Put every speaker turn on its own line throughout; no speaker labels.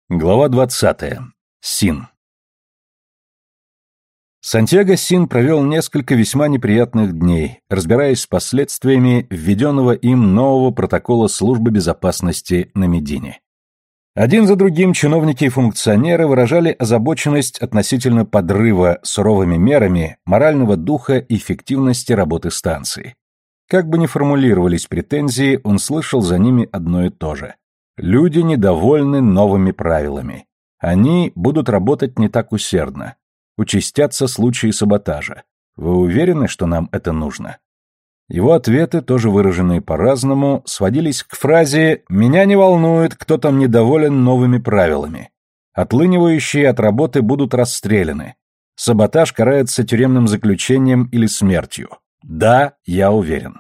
Глава 20. Син. Сантьяго Син провел несколько весьма неприятных дней, разбираясь с последствиями введенного им нового протокола службы безопасности на Медине. Один за другим чиновники и функционеры выражали озабоченность относительно подрыва суровыми мерами морального духа и эффективности работы станции. Как бы ни формулировались претензии, он слышал за ними одно и то же. Люди недовольны новыми правилами. Они будут работать не так усердно. Участятся случаи саботажа. Вы уверены, что нам это нужно? Его ответы, тоже выраженные по-разному, сводились к фразе «Меня не волнует, кто там недоволен новыми правилами. Отлынивающие от работы будут расстреляны. Саботаж карается тюремным заключением или смертью. Да, я уверен».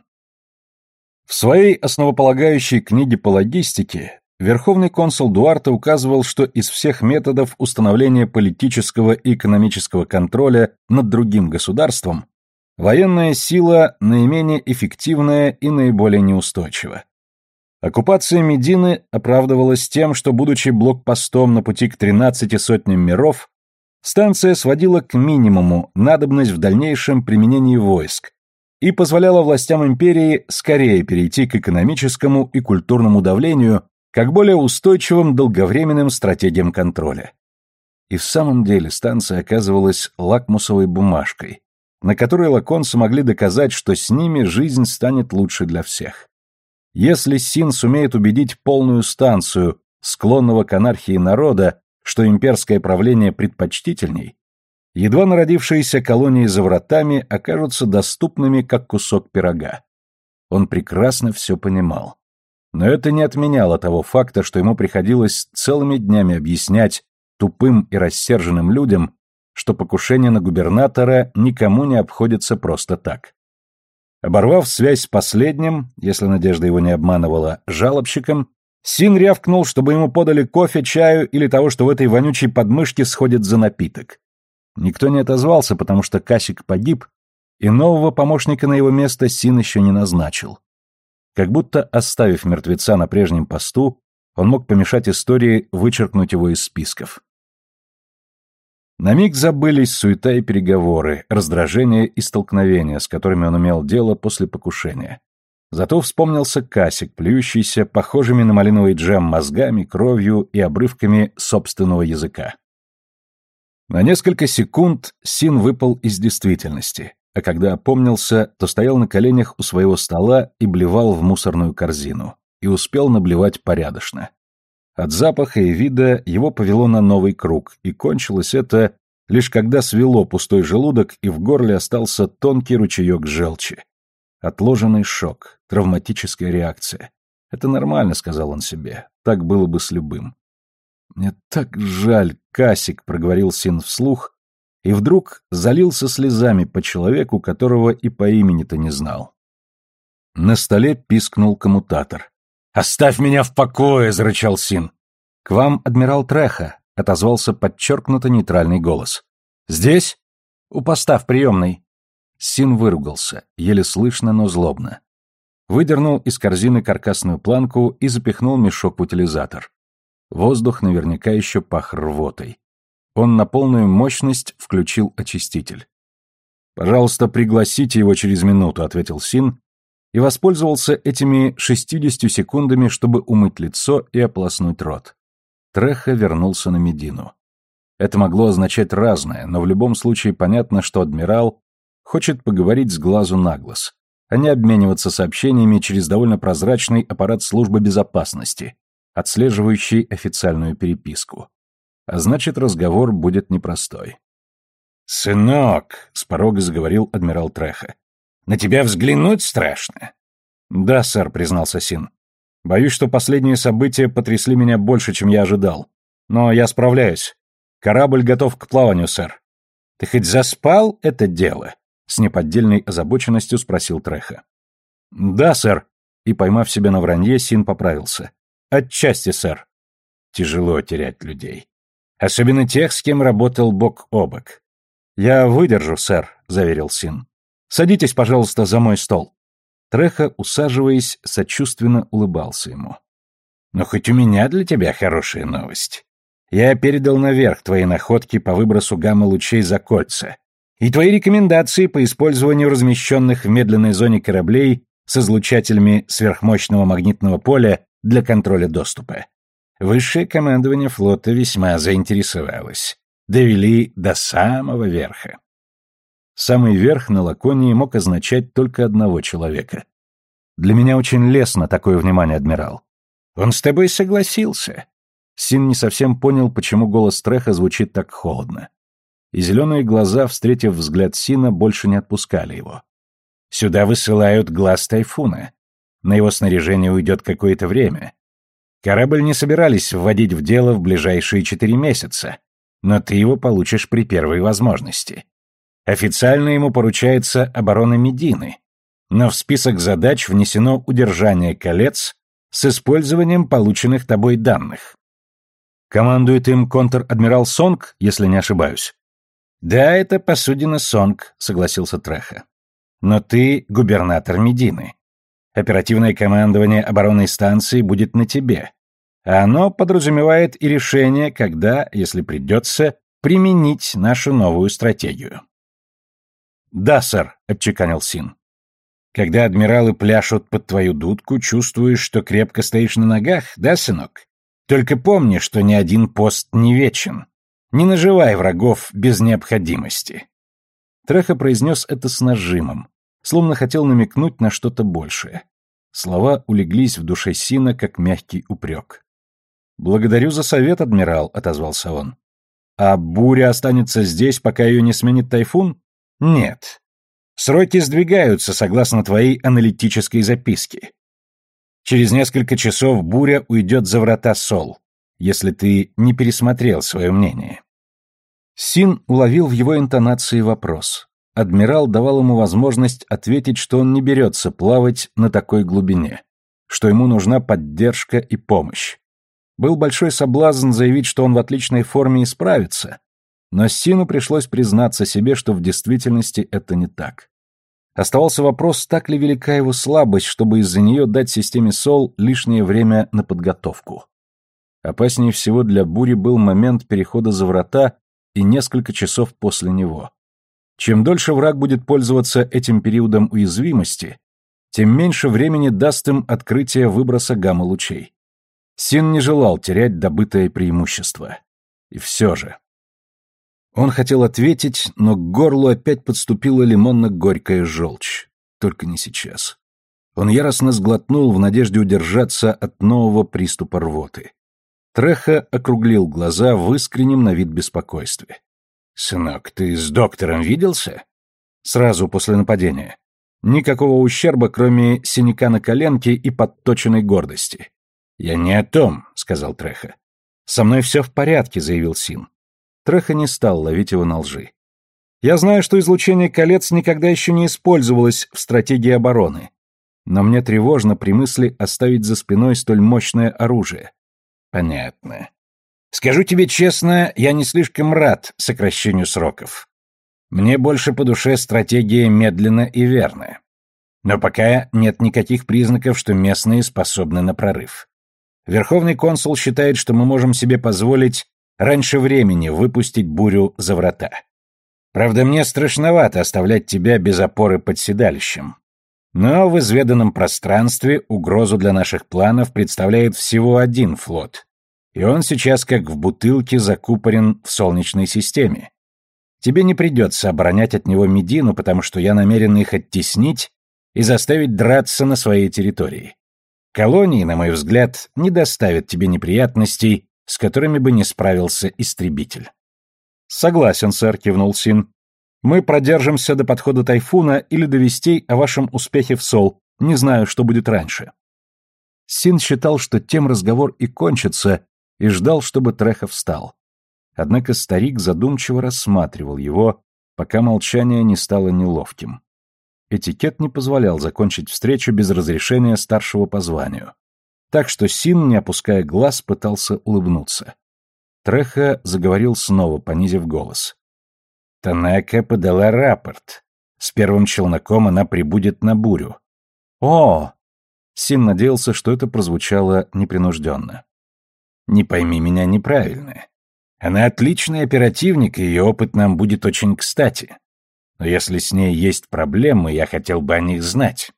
В своей основополагающей книге по логистике Верховный консул Дуарте указывал, что из всех методов установления политического и экономического контроля над другим государством военная сила наименее эффективная и наиболее неустойчива. Оккупация Медины оправдывалась тем, что, будучи блокпостом на пути к 13 сотням миров, станция сводила к минимуму надобность в дальнейшем применении войск и позволяла властям империи скорее перейти к экономическому и культурному давлению как более устойчивым долговременным стратегиям контроля. И в самом деле станция оказывалась лакмусовой бумажкой, на которой лаконцы могли доказать, что с ними жизнь станет лучше для всех. Если Син сумеет убедить полную станцию, склонного к анархии народа, что имперское правление предпочтительней, едва народившиеся колонии за вратами окажутся доступными, как кусок пирога. Он прекрасно все понимал. Но это не отменяло того факта, что ему приходилось целыми днями объяснять тупым и рассерженным людям, что покушение на губернатора никому не обходится просто так. Оборвав связь с последним, если надежда его не обманывала, жалобщиком, Син рявкнул, чтобы ему подали кофе, чаю или того, что в этой вонючей подмышке сходит за напиток. Никто не отозвался, потому что Касик погиб, и нового помощника на его место Син еще не назначил. Как будто, оставив мертвеца на прежнем посту, он мог помешать истории вычеркнуть его из списков. На миг забылись суета и переговоры, раздражение и столкновения, с которыми он имел дело после покушения. Зато вспомнился Касик, плюющийся похожими на малиновый джем мозгами, кровью и обрывками собственного языка. На несколько секунд Син выпал из действительности, а когда опомнился, то стоял на коленях у своего стола и блевал в мусорную корзину, и успел наблевать порядочно. От запаха и вида его повело на новый круг, и кончилось это лишь когда свело пустой желудок и в горле остался тонкий ручеек желчи. Отложенный шок, травматическая реакция. «Это нормально», — сказал он себе, — «так было бы с любым». «Мне так жаль, Касик», — проговорил Син вслух, и вдруг залился слезами по человеку, которого и по имени-то не знал. На столе пискнул коммутатор. «Оставь меня в покое!» — зарычал Син. «К вам адмирал Треха», — отозвался подчеркнуто нейтральный голос. «Здесь? У поста в приемной». Син выругался, еле слышно, но злобно. Выдернул из корзины каркасную планку и запихнул мешок в утилизатор. Воздух наверняка еще пах рвотой. Он на полную мощность включил очиститель. «Пожалуйста, пригласите его через минуту», — ответил Син, и воспользовался этими 60 секундами, чтобы умыть лицо и ополоснуть рот. Треха вернулся на Медину. Это могло означать разное, но в любом случае понятно, что адмирал хочет поговорить с глазу на глаз, а не обмениваться сообщениями через довольно прозрачный аппарат службы безопасности, отслеживающий официальную переписку. А значит, разговор будет непростой. «Сынок», — с порога заговорил адмирал Треха, — «на тебя взглянуть страшно». «Да, сэр», — признался Син. «Боюсь, что последние события потрясли меня больше, чем я ожидал. Но я справляюсь. Корабль готов к плаванию, сэр». «Ты хоть заспал это дело?» — с неподдельной озабоченностью спросил Треха. «Да, сэр», — и, поймав себя на вранье, Син поправился. «Отчасти, сэр». Тяжело терять людей. Особенно тех, с кем работал бок о бок. «Я выдержу, сэр», — заверил Син. «Садитесь, пожалуйста, за мой стол». Треха, усаживаясь, сочувственно улыбался ему. «Но хоть у меня для тебя хорошая новость. Я передал наверх твои находки по выбросу гамма-лучей за кольца и твои рекомендации по использованию размещенных в медленной зоне кораблей с излучателями сверхмощного магнитного поля для контроля доступа. Высшее командование флота весьма заинтересовалось. Довели до самого верха. Самый верх на Лаконии мог означать только одного человека. Для меня очень лестно такое внимание, адмирал. Он с тобой согласился. Син не совсем понял, почему голос Треха звучит так холодно. И зеленые глаза, встретив взгляд Сина, больше не отпускали его. Сюда высылают глаз Тайфуна. На его снаряжение уйдет какое-то время. Корабль не собирались вводить в дело в ближайшие 4 месяца, но ты его получишь при первой возможности. Официально ему поручается оборона Медины, но в список задач внесено удержание колец с использованием полученных тобой данных. Командует им контр-адмирал Сонг, если не ошибаюсь. Да, это посудина Сонг, согласился Треха. Но ты губернатор Медины. Оперативное командование оборонной станции будет на тебе. А оно подразумевает и решение, когда, если придется, применить нашу новую стратегию. «Да, сэр», — отчеканил Син. «Когда адмиралы пляшут под твою дудку, чувствуешь, что крепко стоишь на ногах, да, сынок? Только помни, что ни один пост не вечен. Не наживай врагов без необходимости». Треха произнес это с нажимом, словно хотел намекнуть на что-то большее. Слова улеглись в душе Сина, как мягкий упрек. «Благодарю за совет, адмирал», — отозвался он. «А буря останется здесь, пока ее не сменит тайфун?» «Нет. Сроки сдвигаются, согласно твоей аналитической записке. Через несколько часов буря уйдет за врата Сол, если ты не пересмотрел свое мнение». Син уловил в его интонации вопрос. Адмирал давал ему возможность ответить, что он не берется плавать на такой глубине, что ему нужна поддержка и помощь. Был большой соблазн заявить, что он в отличной форме и справится, но Сину пришлось признаться себе, что в действительности это не так. Оставался вопрос, так ли велика его слабость, чтобы из-за нее дать системе СОЛ лишнее время на подготовку. Опаснее всего для бури был момент перехода за врата и несколько часов после него. Чем дольше враг будет пользоваться этим периодом уязвимости, тем меньше времени даст им открытие выброса гамма-лучей. Син не желал терять добытое преимущество. И все же. Он хотел ответить, но к горлу опять подступила лимонно-горькая желчь. Только не сейчас. Он яростно сглотнул в надежде удержаться от нового приступа рвоты. Треха округлил глаза в искреннем на вид беспокойстве. «Сынок, ты с доктором виделся?» «Сразу после нападения. Никакого ущерба, кроме синяка на коленке и подточенной гордости». «Я не о том», — сказал Треха. «Со мной все в порядке», — заявил Син. Треха не стал ловить его на лжи. «Я знаю, что излучение колец никогда еще не использовалось в стратегии обороны, но мне тревожно при мысли оставить за спиной столь мощное оружие». «Понятно. Скажу тебе честно, я не слишком рад сокращению сроков. Мне больше по душе стратегия медленно и верно. Но пока нет никаких признаков, что местные способны на прорыв. Верховный консул считает, что мы можем себе позволить раньше времени выпустить бурю за врата. Правда, мне страшновато оставлять тебя без опоры под седалищем. Но в изведанном пространстве угрозу для наших планов представляет всего один флот. И он сейчас как в бутылке закупорен в Солнечной системе. Тебе не придется оборонять от него Медину, потому что я намерен их оттеснить и заставить драться на своей территории. Колонии, на мой взгляд, не доставят тебе неприятностей, с которыми бы не справился истребитель». «Согласен, сэр», — кивнул Син. «Мы продержимся до подхода тайфуна или до вестей о вашем успехе в Сол. Не знаю, что будет раньше». Син считал, что тем разговор и кончится, и ждал, чтобы Треха встал. Однако старик задумчиво рассматривал его, пока молчание не стало неловким. Этикет не позволял закончить встречу без разрешения старшего по званию. Так что Син, не опуская глаз, пытался улыбнуться. Треха заговорил снова, понизив голос. «Танака подала рапорт. С первым челноком она прибудет на бурю». «О!» Син надеялся, что это прозвучало непринужденно. «Не пойми меня неправильно. Она отличный оперативник, и ее опыт нам будет очень кстати. Но если с ней есть проблемы, я хотел бы о них знать».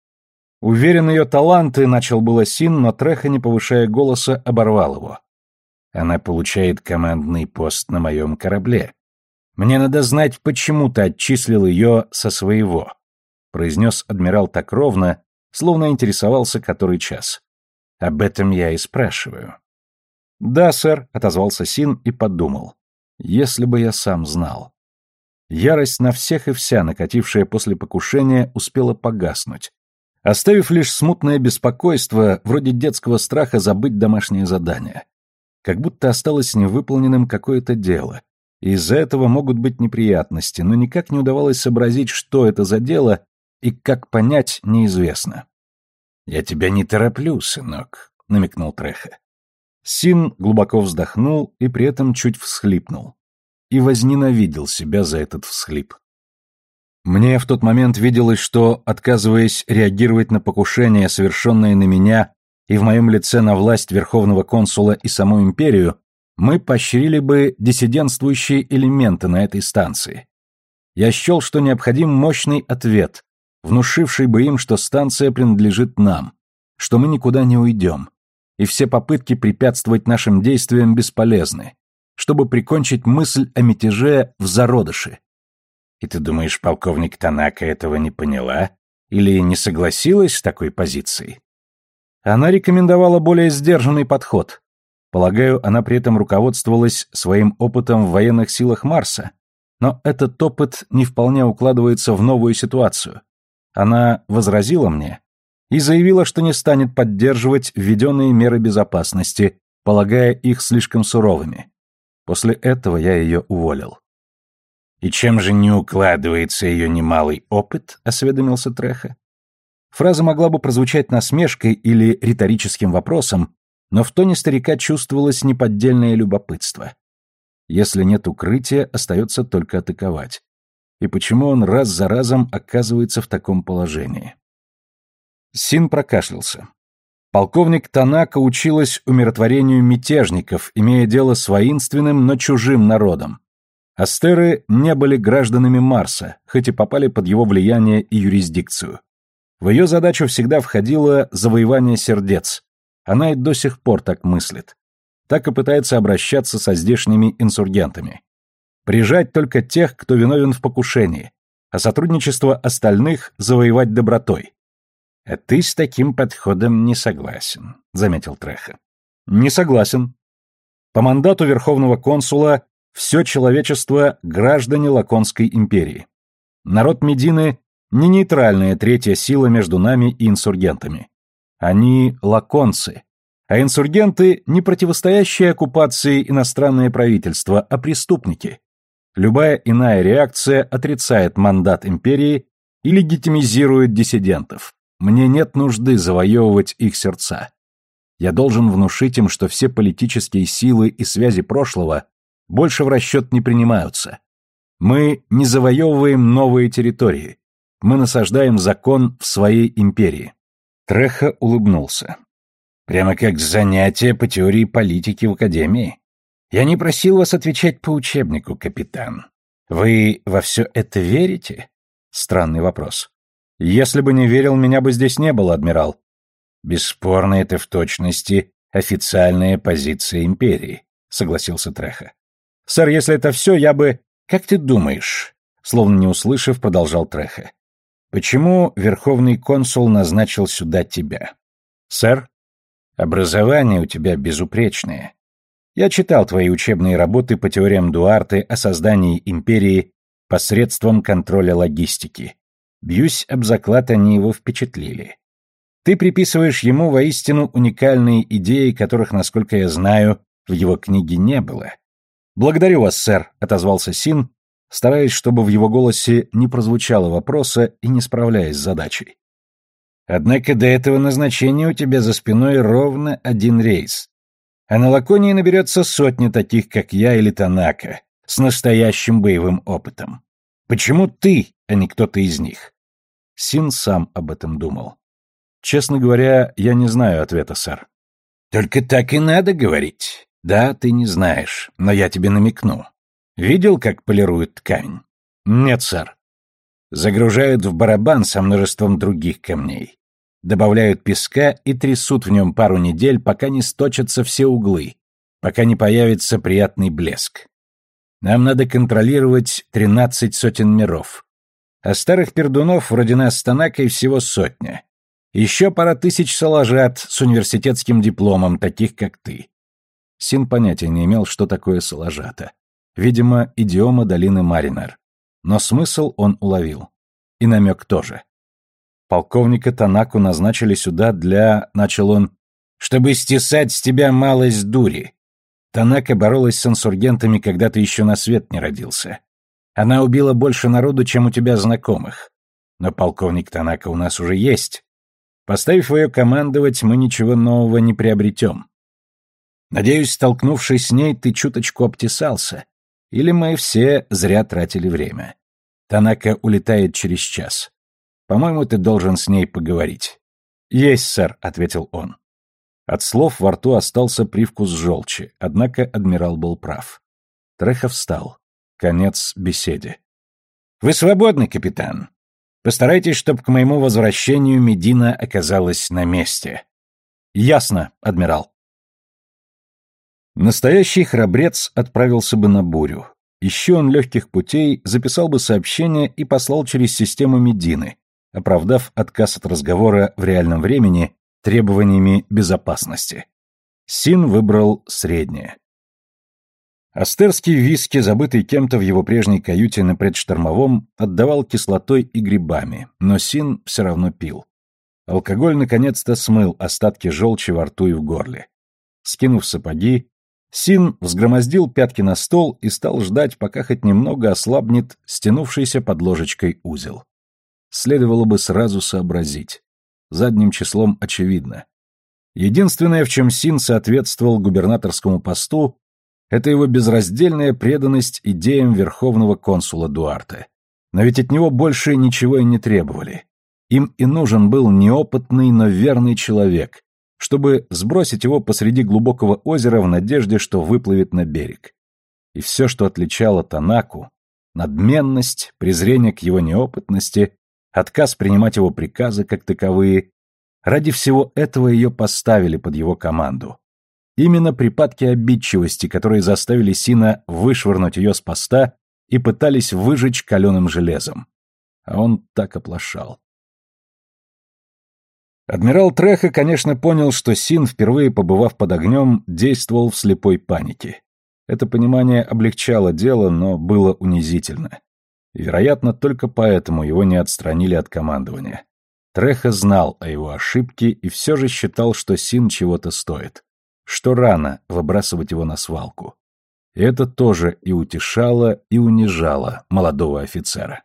Уверен, ее таланты, начал было Син, но Треха, не повышая голоса, оборвал его.
«Она получает командный пост на моем корабле. Мне надо знать, почему ты отчислил ее со своего», произнес адмирал так ровно, словно интересовался который час. «Об этом я и спрашиваю».
«Да, сэр», — отозвался Син и подумал. «Если бы я сам знал». Ярость на всех и вся, накатившая после покушения, успела погаснуть, оставив лишь смутное беспокойство, вроде детского страха забыть домашнее задание. Как будто осталось невыполненным какое-то дело, и из-за этого могут быть неприятности, но никак не удавалось сообразить, что это за дело, и как понять, неизвестно.
«Я тебя не тороплю, сынок», — намекнул Треха.
Син глубоко вздохнул и при этом чуть всхлипнул. И возненавидел себя за этот всхлип. Мне в тот момент виделось, что, отказываясь реагировать на покушение, совершенное на меня и в моем лице на власть верховного консула и саму империю, мы поощрили бы диссидентствующие элементы на этой станции. Я счел, что необходим мощный ответ, внушивший бы им, что станция принадлежит нам, что мы никуда не уйдем, и все попытки препятствовать нашим действиям бесполезны, чтобы прикончить мысль о мятеже в зародыше.
И ты думаешь, полковник Танака этого не поняла или не согласилась с такой позицией?
Она рекомендовала более сдержанный подход. Полагаю, она при этом руководствовалась своим опытом в военных силах Марса, но этот опыт не вполне укладывается в новую ситуацию. Она возразила мне и заявила, что не станет поддерживать введенные меры безопасности, полагая их слишком суровыми. После этого я ее уволил.
«И чем же не укладывается ее немалый опыт?» — осведомился Треха.
Фраза могла бы прозвучать насмешкой или риторическим вопросом, но в тоне старика чувствовалось неподдельное любопытство. Если нет укрытия, остается только атаковать. И почему он раз за разом оказывается в таком положении? Син прокашлялся. Полковник Танака училась умиротворению мятежников, имея дело с воинственным, но чужим народом. Астеры не были гражданами Марса, хоть и попали под его влияние и юрисдикцию. В ее задачу всегда входило завоевание сердец. Она и до сих пор так мыслит. Так и пытается обращаться со здешними инсургентами. Прижать только тех, кто виновен в покушении, а сотрудничество остальных завоевать добротой.
«А ты с таким подходом не согласен», — заметил Треха.
«Не согласен. По мандату Верховного консула все человечество — граждане Лаконской империи. Народ Медины — не нейтральная третья сила между нами и инсургентами. Они — лаконцы, а инсургенты — не противостоящие оккупации иностранное правительство, а преступники. Любая иная реакция отрицает мандат империи и легитимизирует диссидентов. Мне нет нужды завоевывать их сердца. Я должен внушить им, что все политические силы и связи прошлого больше в расчет не принимаются. Мы не завоевываем новые территории. Мы насаждаем закон в своей империи».
Треха улыбнулся. «Прямо как занятие по теории политики в академии. Я не просил вас отвечать по учебнику, капитан. Вы во все это верите?»
Странный вопрос. «Если бы не верил, меня бы здесь не было, адмирал».
«Бесспорно, это в точности официальная позиция империи», — согласился Треха.
«Сэр, если это все, я бы...»
«Как ты думаешь?» — словно не услышав, продолжал Треха. «Почему Верховный консул назначил сюда тебя?»
«Сэр?»
«Образование у тебя безупречное. Я читал твои учебные работы по теориям Дуарте о создании империи посредством контроля логистики. Бьюсь об заклад, они его впечатлили. Ты приписываешь ему воистину уникальные идеи, которых, насколько я знаю, в его книге не было».
«Благодарю вас, сэр», — отозвался Син, стараясь, чтобы в его голосе не прозвучало вопроса и не справляясь с задачей.
«Однако до этого назначения у тебя за спиной ровно один рейс. А на Лаконии наберется сотни таких, как я или Танака, с настоящим боевым опытом. Почему ты, а не кто-то из них?»
Син сам об этом думал. «Честно говоря, я не знаю ответа, сэр».
«Только так и надо говорить.
Да, ты не знаешь, но я тебе намекну. Видел, как полируют ткань? Нет, сэр. Загружают в барабан со множеством других камней. Добавляют песка и трясут в нем пару недель, пока не сточатся все углы, пока не появится приятный блеск. Нам надо контролировать 13 сотен миров. А старых пердунов вроде нас с Танакой всего 100. Еще пара тысяч салажат с университетским дипломом, таких как ты. Син понятия не имел, что такое салажата. Видимо, идиома долины Маринер. Но смысл он уловил. И намек тоже. Полковника Танаку назначили сюда для, начал он, чтобы стесать с тебя малость дури. Танака боролась с инсургентами, когда ты еще на свет не родился. Она убила больше народу, чем у тебя знакомых. Но полковник Танака у нас уже есть. Поставив ее командовать, мы ничего нового не приобретем. Надеюсь, столкнувшись с ней, ты чуточку обтесался. Или мы все зря тратили время. Танака улетает через час. По-моему, ты должен с ней поговорить. Есть, сэр, ответил он. От слов во рту остался привкус желчи, однако адмирал был прав. Треха встал. Конец беседе. Вы свободны, капитан. Постарайтесь, чтобы к моему возвращению Медина оказалась на месте. Ясно, адмирал. Настоящий храбрец отправился бы на бурю. Ищи он легких путей, записал бы сообщение и послал через систему Медины, оправдав отказ от разговора в реальном времени требованиями безопасности. Син выбрал среднее. Астерский виски, забытый кем-то в его прежней каюте на предштормовом, отдавал кислотой и грибами, но Син все равно пил. Алкоголь наконец-то смыл остатки желчи во рту и в горле. Скинув сапоги, Син взгромоздил пятки на стол и стал ждать, пока хоть немного ослабнет стянувшийся под ложечкой узел. Следовало бы сразу сообразить. Задним числом очевидно. Единственное, в чем Син соответствовал губернаторскому посту, это его безраздельная преданность идеям верховного консула Дуарте. Но ведь от него больше ничего и не требовали. Им и нужен был неопытный, но верный человек, чтобы сбросить его посреди глубокого озера в надежде, что выплывет на берег. И все, что отличало Танаку, надменность, презрение к его неопытности, отказ принимать его приказы как таковые, ради всего этого ее поставили под его команду. Именно припадки обидчивости, которые заставили Сина вышвырнуть ее с поста и пытались выжечь каленым железом. А он так оплошал. Адмирал Треха, конечно, понял, что Син, впервые побывав под огнем, действовал в слепой панике. Это понимание облегчало дело, но было унизительно. И, вероятно, только поэтому его не отстранили от командования. Треха знал о его ошибке и все же считал, что Син чего-то стоит. Что рано выбрасывать его на свалку. И это тоже и утешало, и унижало молодого офицера.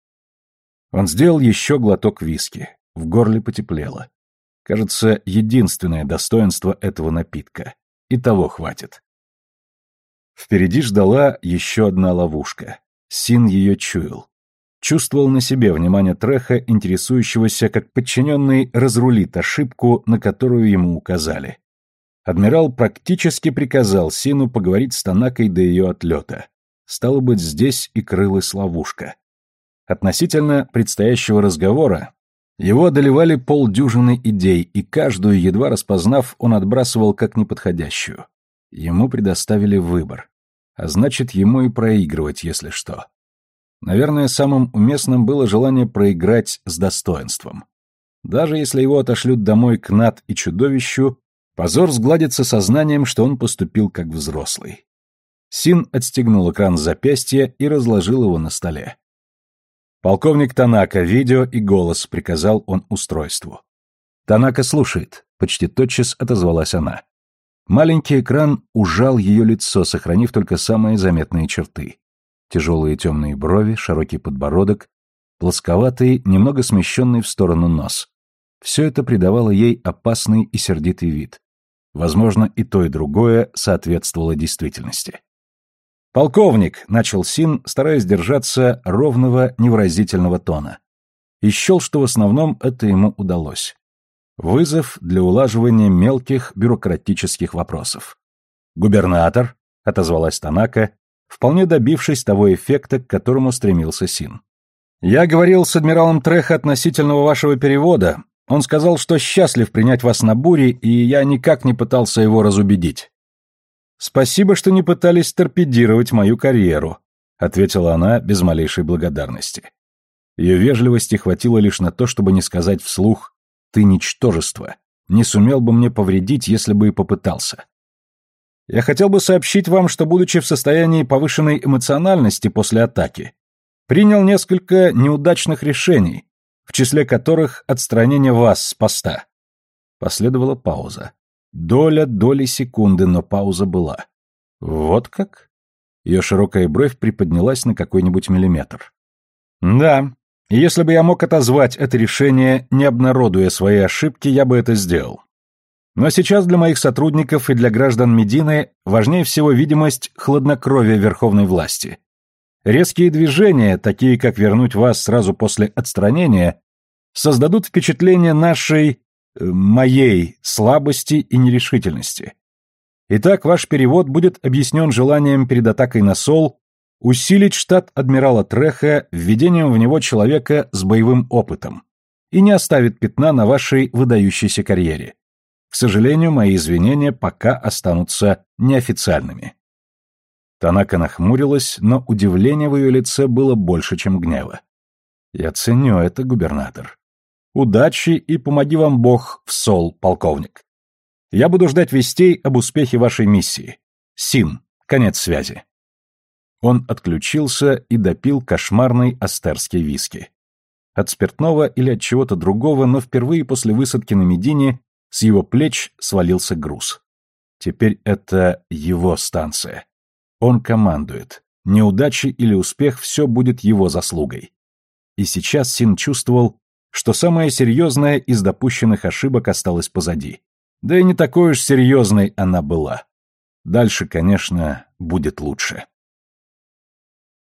Он сделал еще глоток виски. В горле потеплело. Кажется, единственное достоинство этого напитка. И того хватит. Впереди ждала еще одна ловушка. Син ее чуял. Чувствовал на себе внимание Треха, интересующегося, как подчиненный разрулит ошибку, на которую ему указали. Адмирал практически приказал Сину поговорить с Танакой до ее отлета. Стало быть, здесь и крылась ловушка. Относительно предстоящего разговора его одолевали полдюжины идей, и каждую, едва распознав, он отбрасывал как неподходящую. Ему предоставили выбор. А значит, ему и проигрывать, если что. Наверное, самым уместным было желание проиграть с достоинством. Даже если его отошлют домой к Нат и чудовищу, позор сгладится сознанием, что он поступил как взрослый. Син отстегнул экран с запястья и разложил его на столе. «Полковник Танака, видео и голос», — приказал он устройству. «Танака слушает», — почти тотчас отозвалась она. Маленький экран ужал ее лицо, сохранив только самые заметные черты. Тяжелые темные брови, широкий подбородок, плосковатый, немного смещенный в сторону нос. Все это придавало ей опасный и сердитый вид. Возможно, и то, и другое соответствовало действительности. «Полковник», — начал Син, стараясь держаться ровного, невыразительного тона. И счел, что в основном это ему удалось. Вызов для улаживания мелких бюрократических вопросов.
«Губернатор», — отозвалась Танака, вполне добившись того эффекта, к которому стремился Син. «Я говорил с адмиралом Треха относительно вашего перевода. Он сказал, что счастлив принять вас на буре, и я никак не пытался его разубедить». «Спасибо, что не пытались торпедировать мою карьеру», — ответила она без малейшей благодарности. Ее вежливости хватило лишь на то, чтобы не сказать вслух «ты ничтожество, не сумел бы мне повредить, если бы и попытался». «Я хотел бы сообщить вам, что, будучи в состоянии повышенной эмоциональности после атаки, принял несколько неудачных решений, в числе которых отстранение вас с поста». Последовала пауза. Доли секунды, но пауза была. «Вот как?» Ее широкая бровь приподнялась на какой-нибудь миллиметр. «Да, и если бы я мог отозвать это решение, не обнародуя свои ошибки, я бы это сделал. Но сейчас для моих сотрудников и для граждан Медины важнее всего видимость хладнокровия верховной власти. Резкие движения, такие как вернуть вас сразу после отстранения, создадут впечатление моей слабости и нерешительности. Итак, ваш перевод будет объяснен желанием перед атакой на Сол усилить штат адмирала Треха введением в него человека с боевым опытом и не оставит пятна на вашей выдающейся карьере. К сожалению, мои извинения пока останутся неофициальными». Танака нахмурилась, но удивление в ее лице было больше, чем гнева. «Я ценю это, губернатор. Удачи и помоги вам Бог в Сол, полковник. Я буду ждать вестей об успехе вашей миссии. Син, конец связи». Он отключился и допил кошмарный астерский виски. От спиртного или от чего-то другого, но впервые после высадки на Медине с его плеч свалился груз. Теперь это его станция. Он командует. Неудачи или успех — все будет его заслугой. И сейчас Син чувствовал, что самое серьезное из допущенных ошибок осталось позади. Да и не такой уж серьезной она была. Дальше, конечно, будет лучше.